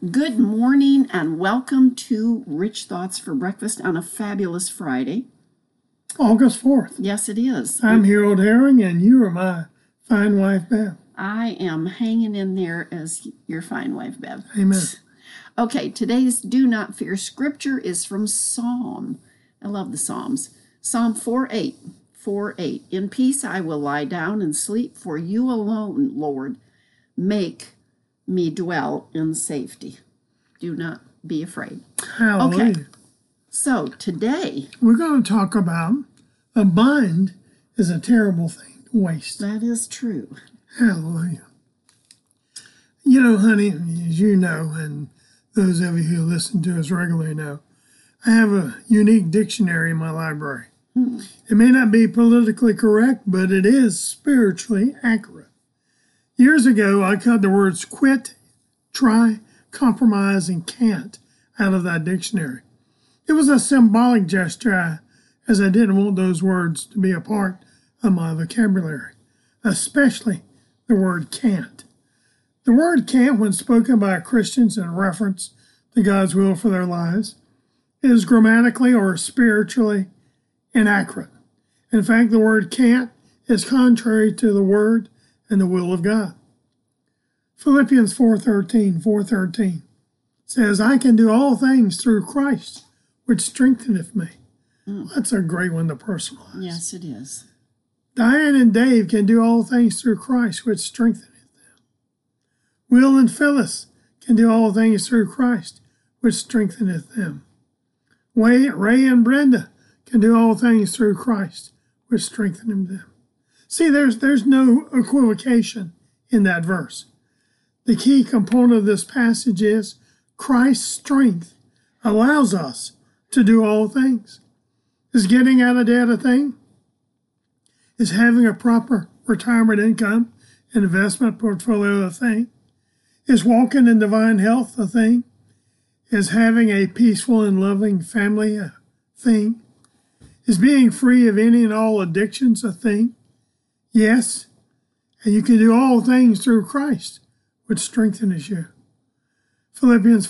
Good morning and welcome to Rich Thoughts for Breakfast on a fabulous Friday. August 4th. Yes, it is. I'm Harold Herring and you are my fine wife, Bev. I am hanging in there as your fine wife, Bev. Amen. Okay, today's Do Not Fear scripture is from Psalm. I love the Psalms. Psalm 4:8. 4:8. In peace I will lie down and sleep, for you alone, Lord, make me dwell in safety. Do not be afraid. Hallelujah. Okay, so today we're going to talk about a mind is a terrible thing to waste. That is true. Hallelujah. You know, honey, as you know, and those of you who listen to us regularly know, I have a unique dictionary in my library. It may not be politically correct, but it is spiritually accurate. Years ago, I cut the words quit, try, compromise, and can't out of that dictionary. It was a symbolic gesture, as I didn't want those words to be a part of my vocabulary, especially the word can't. The word can't, when spoken by Christians in reference to God's will for their lives, is grammatically or spiritually inaccurate. In fact, the word can't is contrary to the word and the will of God. Philippians 4:13 says, I can do all things through Christ, which strengtheneth me. That's a great one to personalize. Yes, it is. Diane and Dave can do all things through Christ, which strengtheneth them. Will and Phyllis can do all things through Christ, which strengtheneth them. Ray and Brenda can do all things through Christ, which strengtheneth them. See, there's no equivocation in that verse. The key component of this passage is Christ's strength allows us to do all things. Is getting out of debt a thing? Is having a proper retirement income and investment portfolio a thing? Is walking in divine health a thing? Is having a peaceful and loving family a thing? Is being free of any and all addictions a thing? Yes, and you can do all things through Christ, which strengthens you. Philippians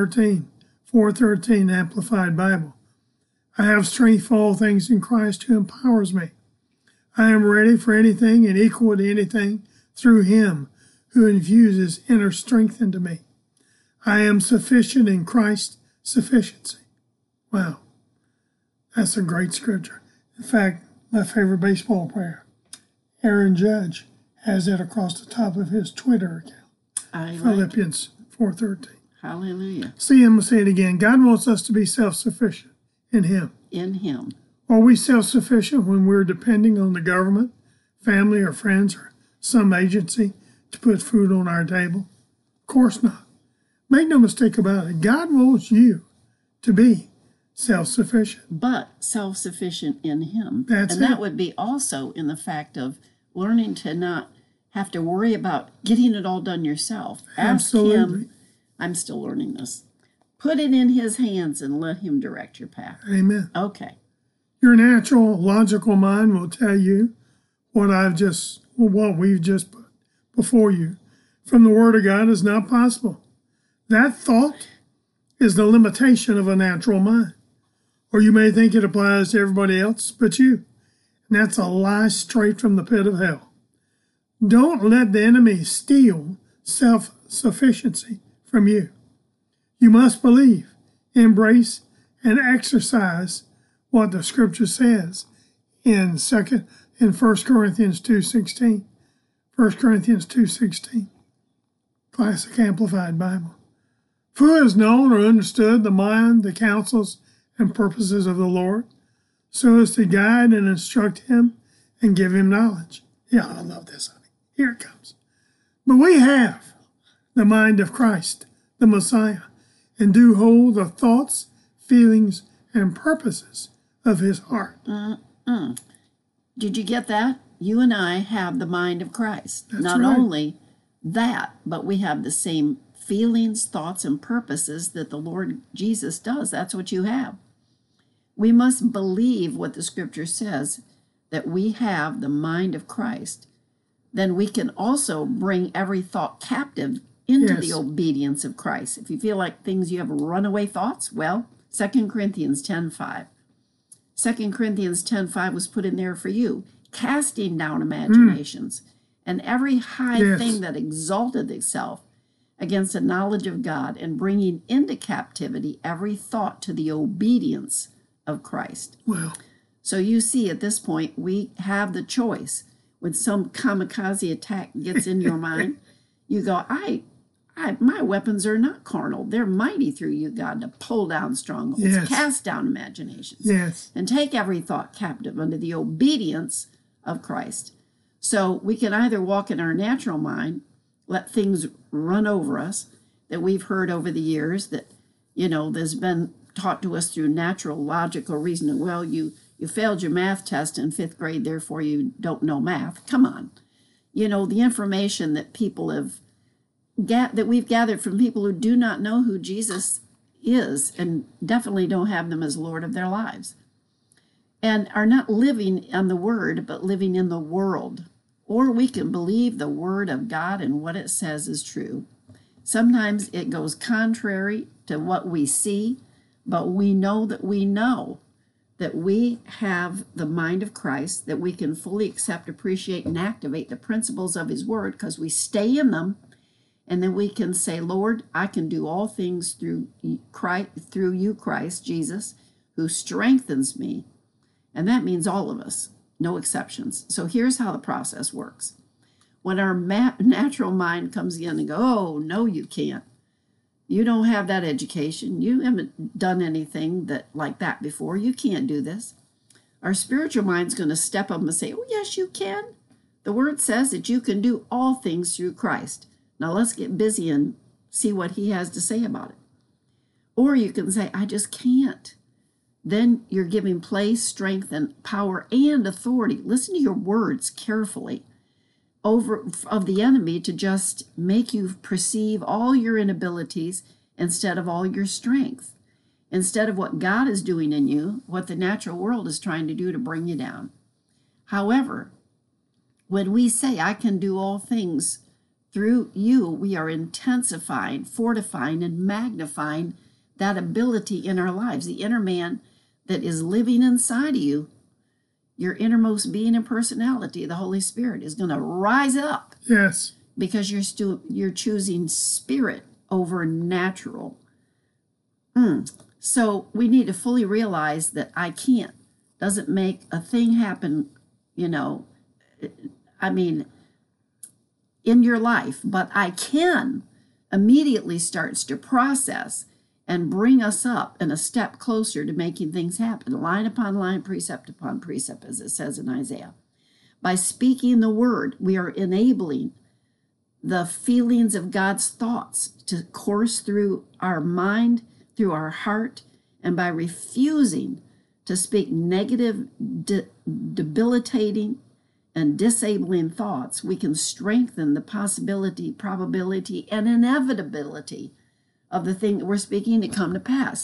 4:13 Amplified Bible. I have strength for all things in Christ who empowers me. I am ready for anything and equal to anything through him who infuses inner strength into me. I am sufficient in Christ's sufficiency. Wow, that's a great scripture. In fact, my favorite baseball player, Aaron Judge, has it across the top of his Twitter account. Philippians 4:13. Hallelujah. See, I'm going to say it again. God wants us to be self-sufficient in him. In him. Are we self-sufficient when we're depending on the government, family, or friends, or some agency to put food on our table? Of course not. Make no mistake about it. God wants you to be self-sufficient. But self-sufficient in him. That's and it. That would be also in the fact of learning to not have to worry about getting it all done yourself. Absolutely. Ask him. I'm still learning this. Put it in his hands and let him direct your path. Amen. Okay. Your natural, logical mind will tell you what we've just put before you from the Word of God is not possible. That thought is the limitation of a natural mind. Or you may think it applies to everybody else but you. And that's a lie straight from the pit of hell. Don't let the enemy steal self-sufficiency from you. You must believe, embrace, and exercise what the Scripture says in 1 Corinthians 2:16. 1 Corinthians 2:16. Classic Amplified Bible. For who has known or understood the mind, the counsels, and purposes of the Lord, so as to guide and instruct him and give him knowledge? Yeah, I love this, honey. Here it comes. But we have the mind of Christ, the Messiah, and do hold the thoughts, feelings, and purposes of his heart. Did you get that? You and I have the mind of Christ. That's Not right. only that, but we have the same feelings, thoughts, and purposes that the Lord Jesus does. That's what you have. We must believe what the Scripture says, that we have the mind of Christ. Then we can also bring every thought captive into the Yes. obedience of Christ. If you feel like you have runaway thoughts, well, 2 Corinthians 10:5. 2 Corinthians 10:5 was put in there for you, casting down imaginations and every high Yes. thing that exalted itself against the knowledge of God, and bringing into captivity every thought to the obedience of Christ. Well, So you see, at this point, we have the choice. When some kamikaze attack gets in your mind, you go, my weapons are not carnal. They're mighty through you, God, to pull down strongholds, Yes. cast down imaginations, yes. and take every thought captive unto the obedience of Christ. So we can either walk in our natural mind, let things run over us that we've heard over the years that, there's been taught to us through natural, logical reasoning. Well, you failed your math test in 5th grade, therefore you don't know math. Come on. The information that people that we've gathered from people who do not know who Jesus is, and definitely don't have them as Lord of their lives, and are not living on the Word, but living in the world. Or we can believe the Word of God and what it says is true. Sometimes it goes contrary to what we see, but we know that we have the mind of Christ, that we can fully accept, appreciate, and activate the principles of His Word because we stay in them. And then we can say, Lord, I can do all things through you, Christ Jesus, who strengthens me. And that means all of us, no exceptions. So here's how the process works. When our natural mind comes in and goes, oh, no, you can't. You don't have that education. You haven't done anything like that before. You can't do this. Our spiritual mind's going to step up and say, oh, yes, you can. The Word says that you can do all things through Christ. Now let's get busy and see what He has to say about it. Or you can say, I just can't. Then you're giving place, strength, and power and authority. Listen to your words carefully of the enemy to just make you perceive all your inabilities instead of all your strength. Instead of what God is doing in you, what the natural world is trying to do to bring you down. However, when we say, I can do all things through you, we are intensifying, fortifying, and magnifying that ability in our lives. The inner man that is living inside of you, your innermost being and personality, the Holy Spirit, is going to rise up. Yes. Because you're choosing spirit over natural. So we need to fully realize that I can't doesn't make a thing happen, in your life, but I can immediately starts to process and bring us up and a step closer to making things happen, line upon line, precept upon precept, as it says in Isaiah. By speaking the Word, we are enabling the feelings of God's thoughts to course through our mind, through our heart, and by refusing to speak negative, debilitating, and disabling thoughts, we can strengthen the possibility, probability, and inevitability of the thing that we're speaking to come to pass.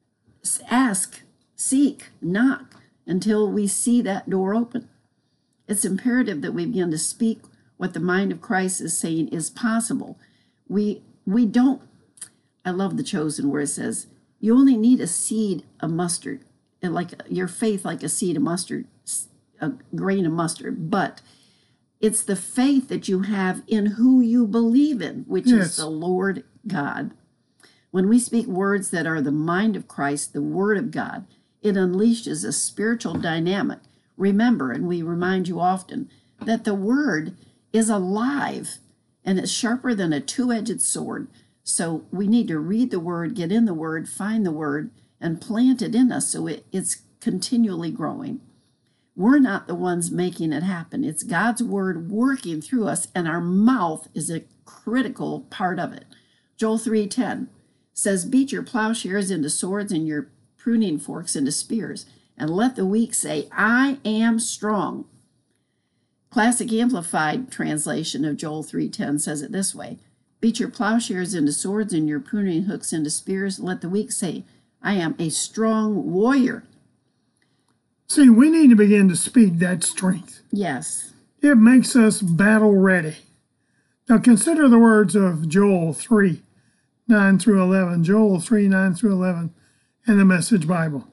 Ask, seek, knock until we see that door open. It's imperative that we begin to speak what the mind of Christ is saying is possible. We don't, I love the Chosen where it says, you only need a seed of mustard, and like your faith like a seed of mustard, a grain of mustard, but it's the faith that you have in who you believe in, which is the Lord God. When we speak words that are the mind of Christ, the Word of God, it unleashes a spiritual dynamic. Remember, and we remind you often, that the Word is alive and it's sharper than a two-edged sword. So we need to read the Word, get in the Word, find the Word, and plant it in us so it's continually growing. We're not the ones making it happen. It's God's Word working through us, and our mouth is a critical part of it. Joel 3:10 says, beat your plowshares into swords and your pruning forks into spears, and let the weak say, I am strong. Classic Amplified translation of Joel 3:10 says it this way, beat your plowshares into swords and your pruning hooks into spears, let the weak say, I am a strong warrior. See, we need to begin to speak that strength. Yes. It makes us battle ready. Now consider the words of Joel 3, 9 through 11. Joel 3, 9 through 11 in the Message Bible.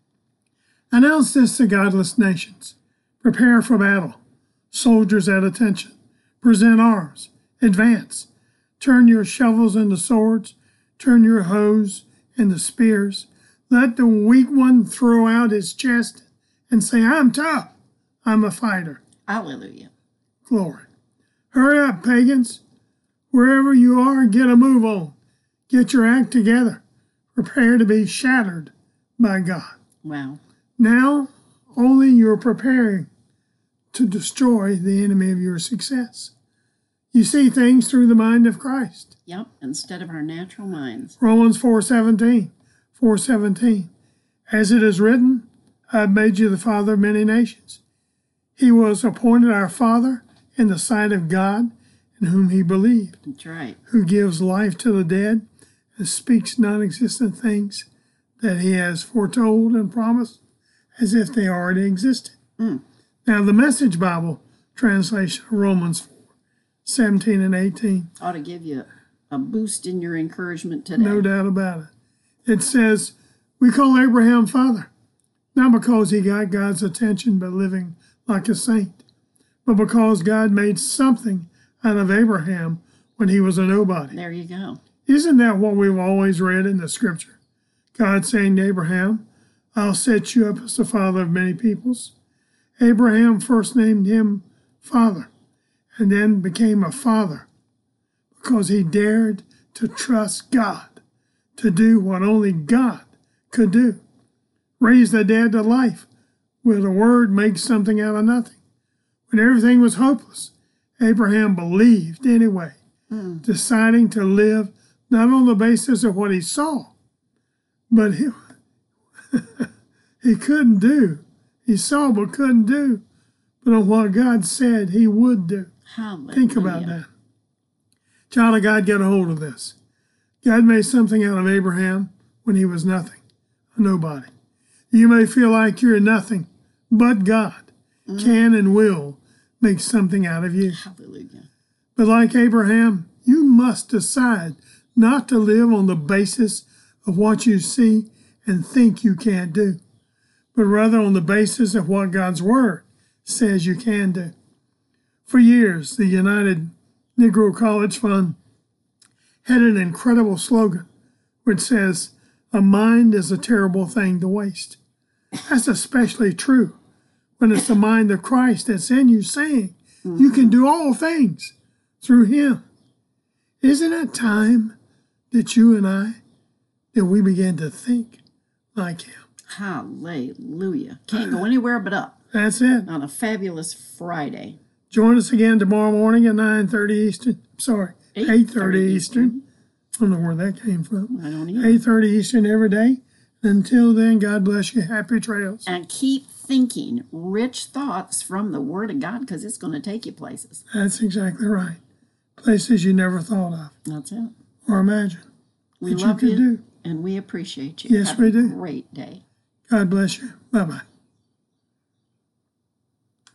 Announce this to godless nations. Prepare for battle. Soldiers at attention. Present arms. Advance. Turn your shovels into swords. Turn your hoes into spears. Let the weak one throw out his chest and say, I'm tough. I'm a fighter. Hallelujah. Glory. Hurry up, pagans. Wherever you are, get a move on. Get your act together. Prepare to be shattered by God. Wow. Now, only you're preparing to destroy the enemy of your success. You see things through the mind of Christ. Yep, instead of our natural minds. Romans 4:17. 4:17. As it is written, I've made you the father of many nations. He was appointed our father in the sight of God in whom he believed, That's right. who gives life to the dead and speaks non-existent things that he has foretold and promised as if they already existed. Now, the Message Bible translation of Romans 4, 17 and 18. Ought to give you a boost in your encouragement today. No doubt about it. It says, we call Abraham father, not because he got God's attention by living like a saint, but because God made something out of Abraham when he was a nobody. There you go. Isn't that what we've always read in the scripture? God saying to Abraham, I'll set you up as the father of many peoples. Abraham first named him father and then became a father because he dared to trust God to do what only God could do. Raise the dead to life with a word, make something out of nothing. When everything was hopeless, Abraham believed anyway, deciding to live not on the basis of what he saw, but he couldn't do. He saw but couldn't do, but on what God said he would do. Hallelujah. Think about that. Child of God, get a hold of this. God made something out of Abraham when he was nothing, a nobody. You may feel like you're nothing, but God can and will make something out of you. Hallelujah. But like Abraham, you must decide not to live on the basis of what you see and think you can't do, but rather on the basis of what God's Word says you can do. For years, the United Negro College Fund had an incredible slogan which says, a mind is a terrible thing to waste. That's especially true when it's the mind of Christ that's in you saying, you can do all things through him. Isn't it time that you and I, that we begin to think like him? Hallelujah. Can't go anywhere but up That's it. on a fabulous Friday. Join us again tomorrow morning at 9:30 Eastern. Sorry, 8:30 Eastern. I don't know where that came from. I don't either. 8:30 Eastern every day. Until then, God bless you. Happy trails. And keep thinking rich thoughts from the Word of God, because it's going to take you places. That's exactly right. Places you never thought of That's it. or imagined We that love you you, could do. and we appreciate you. Yes, Have we a do. great day. God bless you. Bye-bye.